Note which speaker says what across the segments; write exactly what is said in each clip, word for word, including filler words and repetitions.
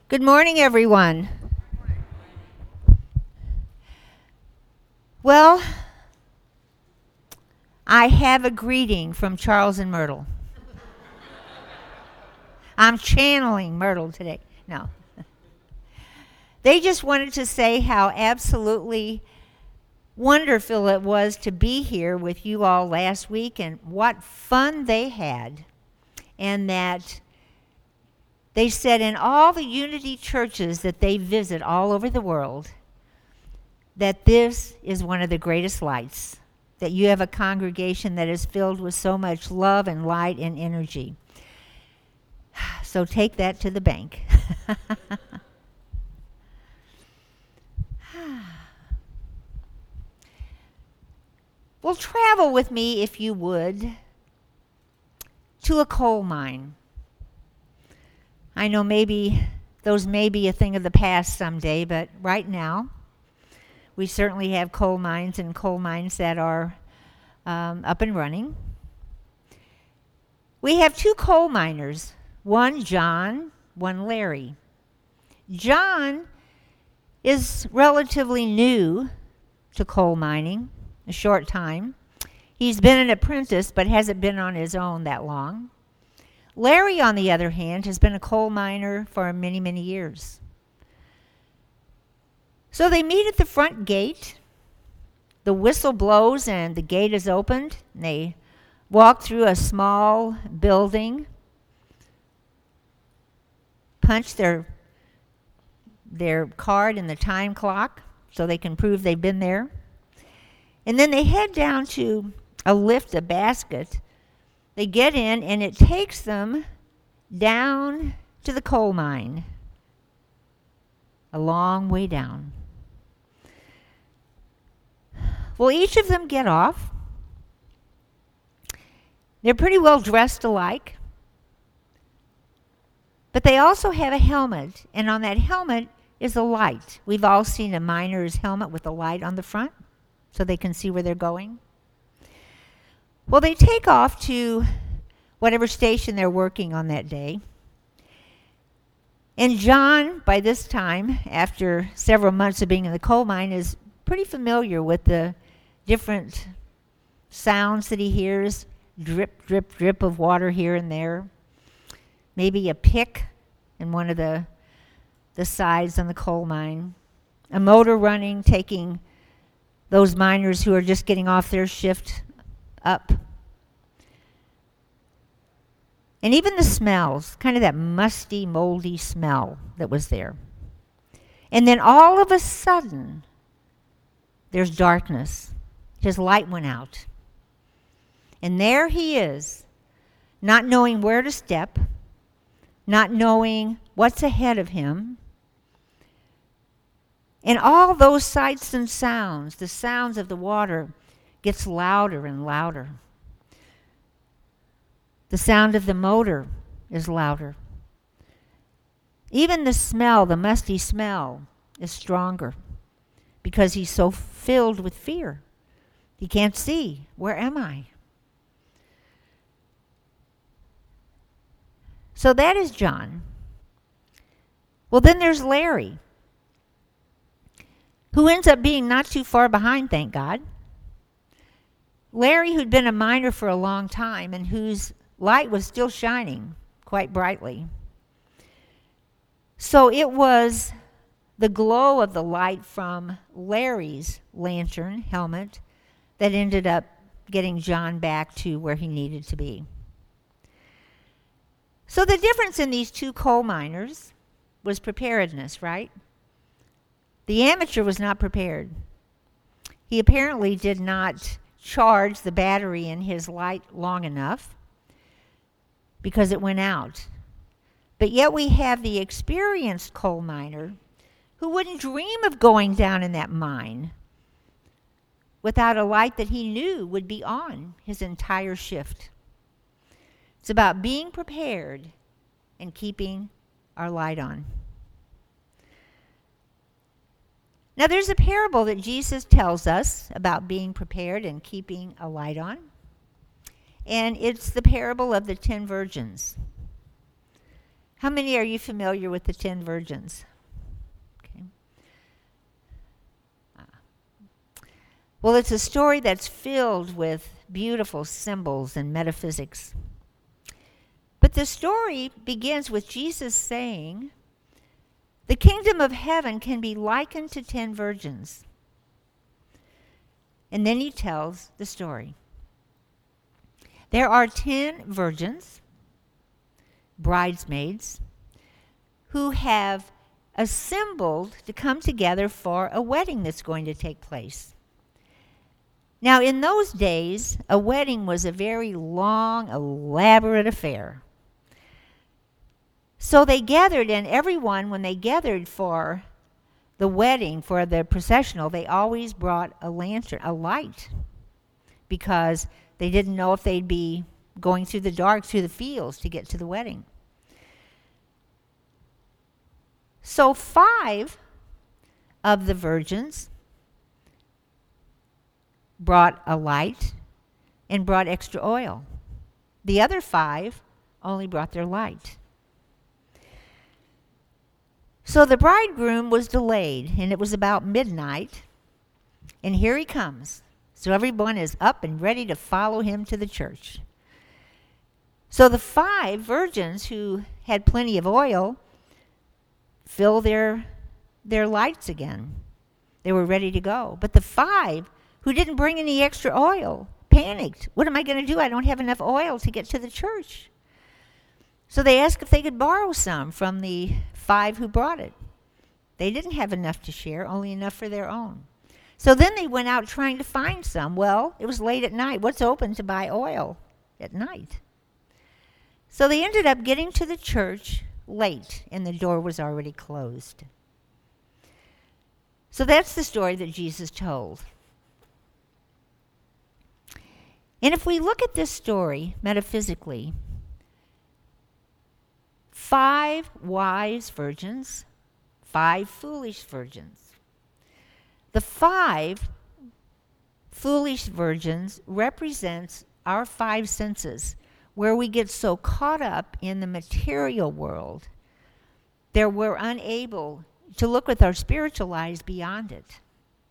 Speaker 1: Good morning, everyone. Well, I have a greeting from Charles and Myrtle. I'm channeling Myrtle today. No. They just wanted to say how absolutely wonderful it was to be here with you all last week and what fun they had. And that they said in all the Unity churches that they visit all over the world, that this is one of the greatest lights, that you have a congregation that is filled with so much love and light and energy. So take that to the bank. Well, travel with me, if you would, to a coal mine. I know maybe those may be a thing of the past someday, but right now, we certainly have coal mines and coal mines that are um, up and running. We have two coal miners, one John, one Larry. John is relatively new to coal mining, a short time. He's been an apprentice, but hasn't been on his own that long. Larry, on the other hand, has been a coal miner for many, many years. So they meet at the front gate. The whistle blows and the gate is opened. And they walk through a small building, punch their, their card in the time clock so they can prove they've been there. And then they head down to a lift, a basket. They get in, and it takes them down to the coal mine, a long way down. Well, each of them get off. They're pretty well dressed alike, but they also have a helmet, and on that helmet is a light. We've all seen a miner's helmet with a light on the front so they can see where they're going. Well, they take off to whatever station they're working on that day. And John, by this time, after several months of being in the coal mine, is pretty familiar with the different sounds that he hears, drip, drip, drip of water here and there. Maybe a pick in one of the, the sides on the coal mine. A motor running, taking those miners who are just getting off their shift up. And even the smells, kind of that musty, moldy smell that was there. And then all of a sudden, there's darkness. His light went out. And there he is, not knowing where to step, not knowing what's ahead of him. And all those sights and sounds, the sounds of the water, gets louder and louder. The sound of the motor is louder. Even the smell, the musty smell, is stronger because he's so filled with fear. He can't see. Where am I? So that is John. Well, then there's Larry, who ends up being not too far behind, thank God. Larry, who'd been a miner for a long time and whose light was still shining quite brightly. So it was the glow of the light from Larry's lantern helmet that ended up getting John back to where he needed to be. So the difference in these two coal miners was preparedness, right? The amateur was not prepared. He apparently did not charge the battery in his light long enough because it went out. But yet we have the experienced coal miner who wouldn't dream of going down in that mine without a light that he knew would be on his entire shift. It's about being prepared and keeping our light on. Now, there's a parable that Jesus tells us about being prepared and keeping a light on. And it's the parable of the ten virgins. How many are you familiar with the ten virgins? Okay. Well, it's a story that's filled with beautiful symbols and metaphysics. But the story begins with Jesus saying, the kingdom of heaven can be likened to ten virgins. And then he tells the story. There are ten virgins, bridesmaids, who have assembled to come together for a wedding that's going to take place. Now, in those days, a wedding was a very long, elaborate affair. So they gathered, and everyone, when they gathered for the wedding, for the processional, they always brought a lantern, a light, because they didn't know if they'd be going through the dark, through the fields to get to the wedding. So five of the virgins brought a light and brought extra oil. The other five only brought their light. So the bridegroom was delayed, and it was about midnight, and here he comes. So everyone is up and ready to follow him to the church. So the five virgins who had plenty of oil fill their, their lights again. They were ready to go. But the five who didn't bring any extra oil panicked. What am I going to do? I don't have enough oil to get to the church. So they asked if they could borrow some from the five who brought it. They didn't have enough to share, only enough for their own. So then they went out trying to find some. Well, it was late at night. What's open to buy oil at night? So they ended up getting to the church late, and the door was already closed. So that's the story that Jesus told. And if we look at this story metaphysically, five wise virgins, five foolish virgins. The five foolish virgins represents our five senses, where we get so caught up in the material world that we're unable to look with our spiritual eyes beyond it.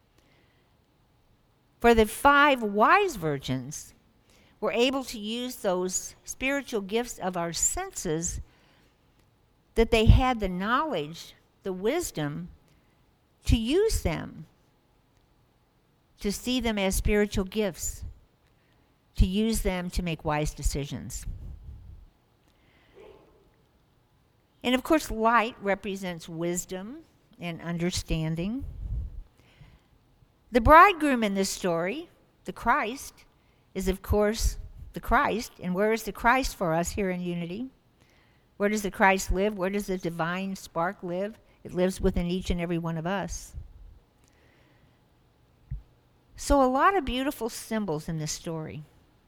Speaker 1: For the five wise virgins, we're able to use those spiritual gifts of our senses that they had the knowledge, the wisdom, to use them, to see them as spiritual gifts, to use them to make wise decisions. And of course, light represents wisdom and understanding. The bridegroom in this story, the Christ, is of course the Christ. And where is the Christ for us here in Unity? Where does the Christ live? Where does the divine spark live? It lives within each and every one of us. So a lot of beautiful symbols in this story.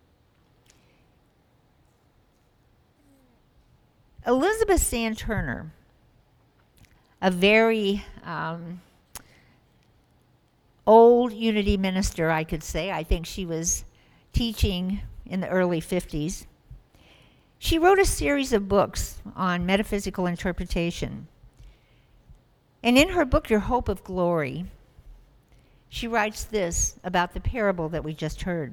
Speaker 1: Elizabeth Sand Turner, a very um, old Unity minister, I could say. I think she was teaching in the early fifties. She wrote a series of books on metaphysical interpretation. And in her book, Your Hope of Glory, she writes this about the parable that we just heard.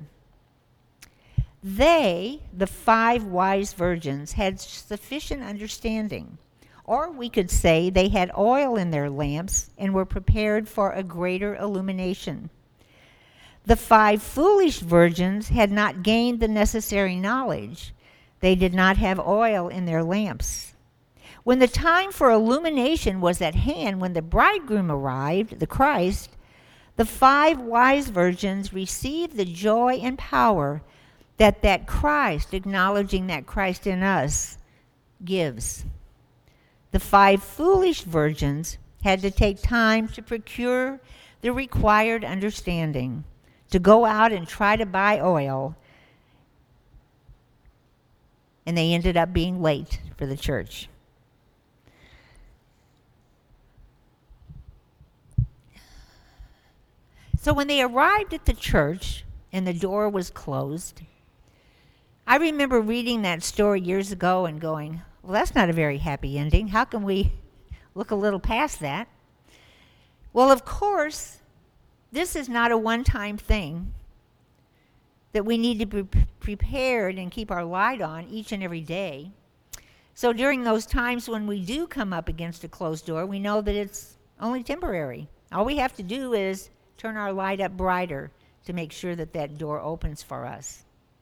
Speaker 1: They, the five wise virgins, had sufficient understanding. Or we could say they had oil in their lamps and were prepared for a greater illumination. The five foolish virgins had not gained the necessary knowledge. They did not have oil in their lamps. When the time for illumination was at hand, when the bridegroom arrived, the Christ, the five wise virgins received the joy and power that that Christ, acknowledging that Christ in us, gives. The five foolish virgins had to take time to procure the required understanding, to go out and try to buy oil, and they ended up being late for the church. So when they arrived at the church and the door was closed, I remember reading that story years ago and going, Well, that's not a very happy ending. How can we look a little past that? Well, of course, this is not a one-time thing that we need to be prepared and keep our light on each and every day. So during those times when we do come up against a closed door, we know that it's only temporary. All we have to do is turn our light up brighter to make sure that that door opens for us.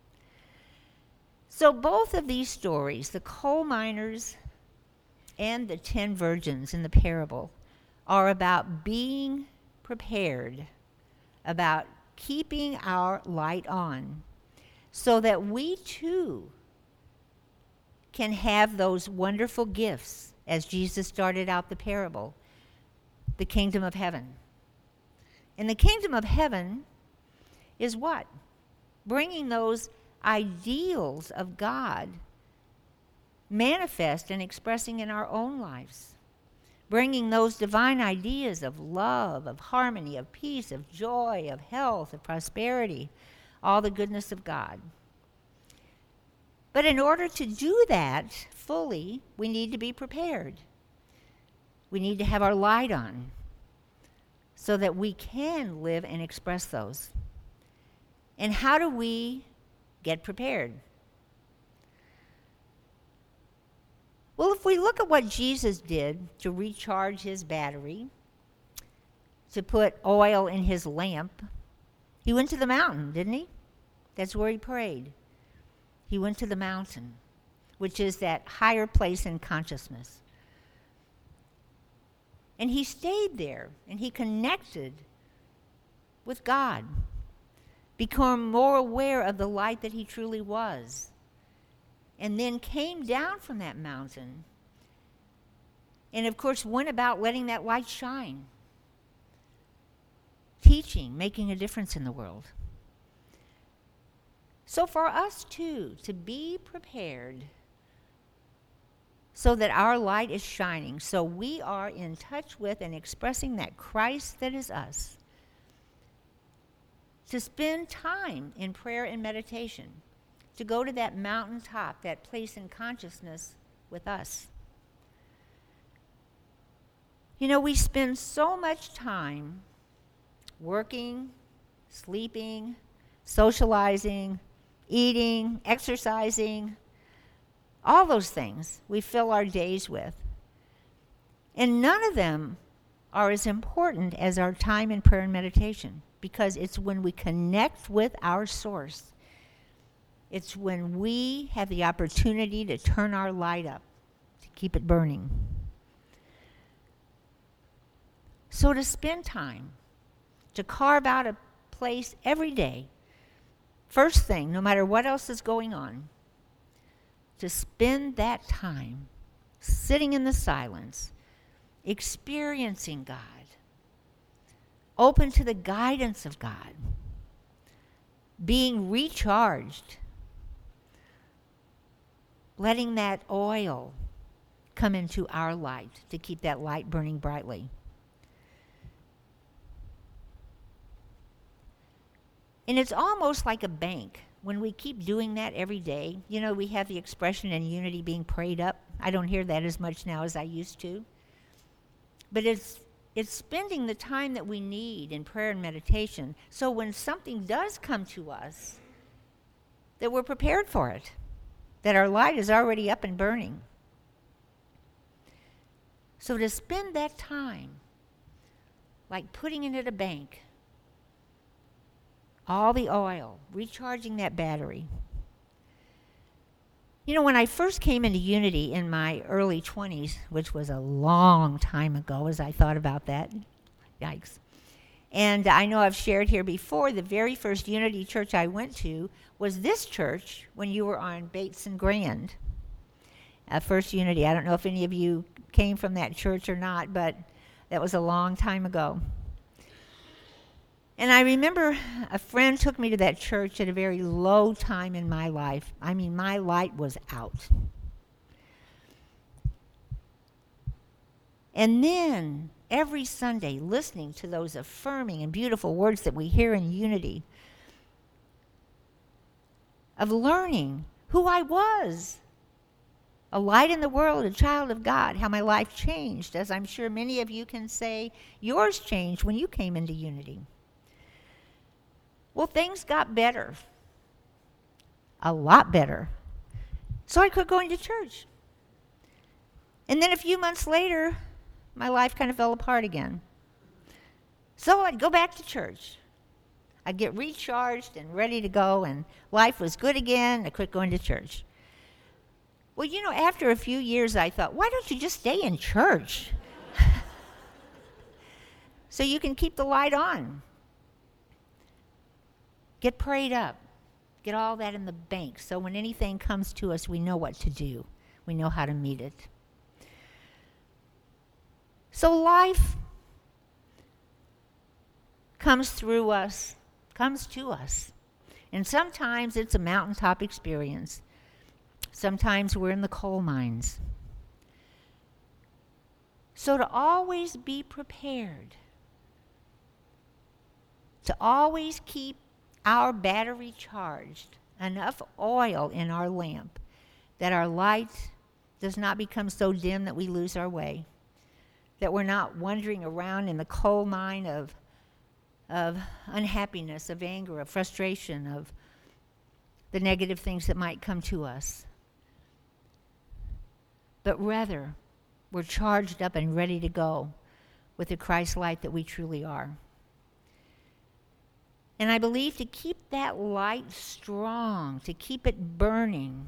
Speaker 1: So both of these stories, the coal miners and the ten virgins in the parable, are about being prepared, about keeping our light on, so that we too can have those wonderful gifts, as Jesus started out the parable, the kingdom of heaven. And the kingdom of heaven is what? Bringing those ideals of God manifest and expressing in our own lives. Bringing those divine ideas of love, of harmony, of peace, of joy, of health, of prosperity, all the goodness of God. But in order to do that fully, we need to be prepared. We need to have our light on so that we can live and express those. And how do we get prepared? Well, if we look at what Jesus did to recharge his battery, to put oil in his lamp, he went to the mountain, didn't he? That's where he prayed. He went to the mountain, which is that higher place in consciousness. And he stayed there, and he connected with God, became more aware of the light that he truly was, and then came down from that mountain and, of course, went about letting that light shine, teaching, making a difference in the world. So for us, too, to be prepared so that our light is shining, so we are in touch with and expressing that Christ that is us, to spend time in prayer and meditation, to go to that mountaintop, that place in consciousness with us. You know, we spend so much time working, sleeping, socializing, eating, exercising, all those things we fill our days with. And none of them are as important as our time in prayer and meditation, because it's when we connect with our source. It's when we have the opportunity to turn our light up, to keep it burning. So to spend time, to carve out a place every day, first thing, no matter what else is going on, to spend that time sitting in the silence, experiencing God, open to the guidance of God, being recharged, letting that oil come into our light to keep that light burning brightly. And it's almost like a bank. When we keep doing that every day, you know, we have the expression in unity being prayed up. I don't hear that as much now as I used to. But it's it's spending the time that we need in prayer and meditation, so when something does come to us, that we're prepared for it, that our light is already up and burning. So to spend that time, like putting it in a bank, all the oil, recharging that battery. You know, when I first came into Unity in my early twenties, which was a long time ago as I thought about that, yikes. And I know I've shared here before, the very first Unity church I went to was this church when you were on Bates and Grand. Uh, First Unity. I don't know if any of you came from that church or not, but that was a long time ago. And I remember a friend took me to that church at a very low time in my life. I mean, my light was out. And then every Sunday, listening to those affirming and beautiful words that we hear in Unity, of learning who I was, a light in the world, a child of God, how my life changed, as I'm sure many of you can say yours changed when you came into Unity. Well, things got better, a lot better. So I quit going to church. And then a few months later, my life kind of fell apart again. So I'd go back to church. I'd get recharged and ready to go, and life was good again. I quit going to church. Well, you know, after a few years, I thought, why don't you just stay in church? So you can keep the light on. Get prayed up. Get all that in the bank, so when anything comes to us, we know what to do. We know how to meet it. So life comes through us, comes to us. And sometimes it's a mountaintop experience. Sometimes we're in the coal mines. So to always be prepared, to always keep our battery charged, enough oil in our lamp that our light does not become so dim that we lose our way, that we're not wandering around in the coal mine of, of unhappiness, of anger, of frustration, of the negative things that might come to us. But rather, we're charged up and ready to go with the Christ light that we truly are. And I believe to keep that light strong, to keep it burning,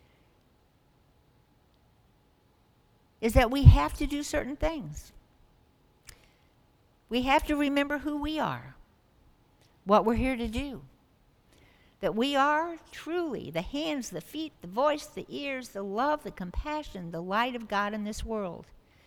Speaker 1: is that we have to do certain things. We have to remember who we are, what we're here to do. That we are truly the hands, the feet, the voice, the ears, the love, the compassion, the light of God in this world.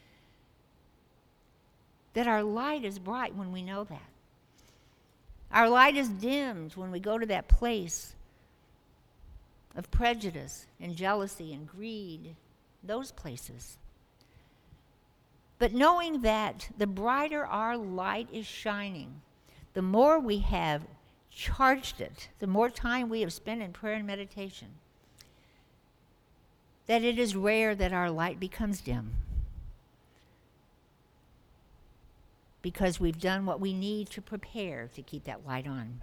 Speaker 1: That our light is bright when we know that. Our light is dimmed when we go to that place of prejudice and jealousy and greed, those places. But knowing that the brighter our light is shining, the more we have charged it, the more time we have spent in prayer and meditation, that it is rare that our light becomes dim. Because we've done what we need to prepare to keep that light on.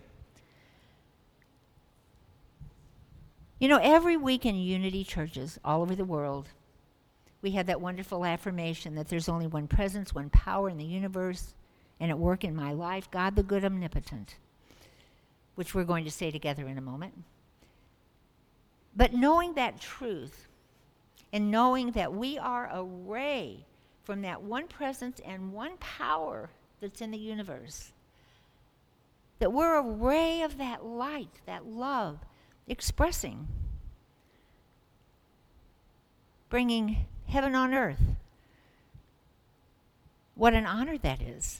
Speaker 1: You know, every week in Unity churches all over the world, we have that wonderful affirmation that there's only one presence, one power in the universe, and at work in my life, God the good omnipotent, which we're going to say together in a moment. But knowing that truth, and knowing that we are a ray from that one presence and one power that's in the universe, that we're a ray of that light, that love, expressing, bringing heaven on earth. What an honor that is.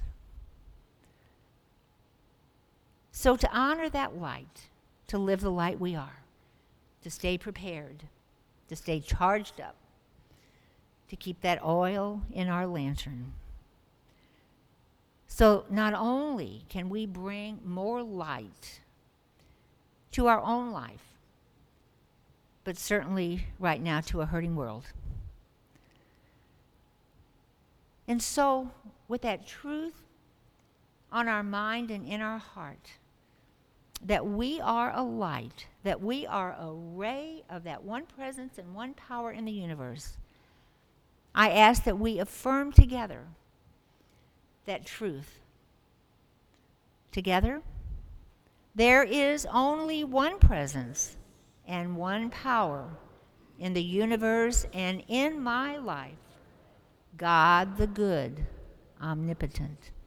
Speaker 1: So to honor that light, to live the light we are, to stay prepared, to stay charged up, to keep that oil in our lantern. So not only can we bring more light to our own life, but certainly right now to a hurting world. And so with that truth on our mind and in our heart, that we are a light, that we are a ray of that one presence and one power in the universe, I ask that we affirm together that truth. Together, there is only one presence and one power in the universe and in my life, God the good, omnipotent.